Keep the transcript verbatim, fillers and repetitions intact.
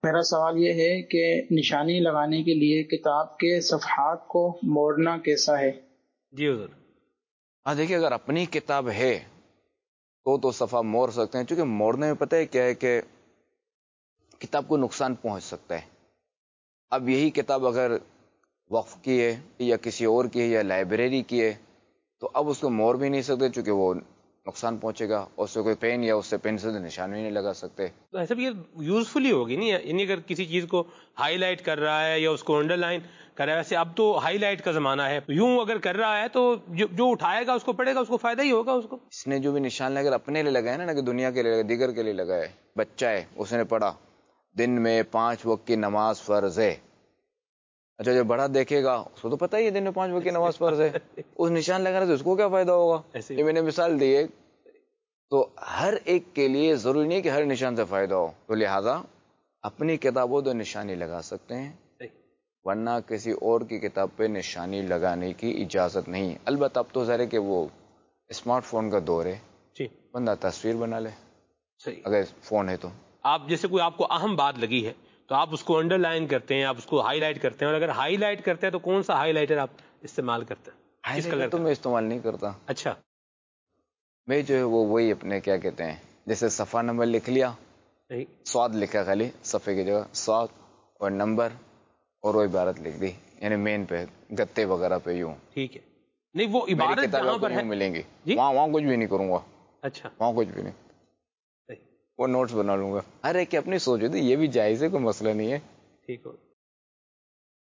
میرا سوال یہ ہے کہ نشانی لگانے کے لیے کتاب کے صفحات کو موڑنا کیسا ہے؟ جی حضور. ہاں دیکھیے، اگر اپنی کتاب ہے تو تو صفحہ موڑ سکتے ہیں، چونکہ موڑنے میں پتہ ہے کیا ہے کہ کتاب کو نقصان پہنچ سکتا ہے. اب یہی کتاب اگر وقف کی ہے یا کسی اور کی ہے یا لائبریری کی ہے تو اب اس کو موڑ بھی نہیں سکتے، چونکہ وہ نقصان پہنچے گا، اور اس سے کوئی پین یا اس سے پینسل سے نشان بھی نہیں لگا سکتے. تو ایسا بھی یوزفل ہی ہوگی نہیں، یعنی اگر کسی چیز کو ہائی لائٹ کر رہا ہے یا اس کو انڈر لائن کر رہا ہے، ویسے اب تو ہائی لائٹ کا زمانہ ہے، یوں اگر کر رہا ہے تو جو, جو اٹھائے گا اس کو پڑھے گا، اس کو فائدہ ہی ہوگا. اس کو اس نے جو بھی نشان لگا اپنے لیے لگایا نا، کہ دنیا کے لیے لگا، دیگر کے لیے لگایا. بچہ ہے، اس نے پڑھا دن میں پانچ وقت کی نماز فرض ہے. اچھا جو بڑا دیکھے گا اس کو تو پتہ ہی ہے دن میں پانچ وقت کی نماز فرض ہے، اس نشان لگانے سے اس کو کیا فائدہ ہوگا؟ یہ میں نے مثال دی ہے. تو ہر ایک کے لیے ضروری نہیں کہ ہر نشان سے فائدہ ہو، تو لہذا اپنی کتابوں تو نشانی لگا سکتے ہیں، ورنہ کسی اور کی کتاب پہ نشانی لگانے کی اجازت نہیں. البتہ اب تو ظاہر ہے کہ وہ اسمارٹ فون کا دور ہے، جی بندہ تصویر بنا لے صحیح. اگر فون ہے تو. آپ جیسے کوئی آپ کو اہم بات لگی ہے تو آپ اس کو انڈر لائن کرتے ہیں، آپ اس کو ہائی لائٹ کرتے ہیں، اور اگر ہائی لائٹ کرتے ہیں تو کون سا ہائی لائٹر آپ استعمال کرتے ہیں؟ ہائی کس لائٹر کلر تو کا؟ میں استعمال نہیں کرتا. اچھا. میں جو ہے وہ وہی اپنے کیا کہتے ہیں، جیسے صفحہ نمبر لکھ لیا، صحیح. سواد لکھا خالی صفحے کی جگہ، سواد اور نمبر اور وہ عبارت لکھ دی، یعنی مین پہ گتے وغیرہ پہ یوں. ٹھیک ہے. نہیں وہ میری عبارت کتابیں جہاں آپ کو پر ہے یوں ملیں گی، جی. وہاں وہاں کچھ بھی نہیں کروں گا، اچھا. وہاں کچھ بھی نہیں، صحیح. وہ نوٹس بنا لوں گا. ہر ایک کی اپنی سوچ ہوتی ہے، یہ بھی جائز ہے، کوئی مسئلہ نہیں ہے. ٹھیک ہو.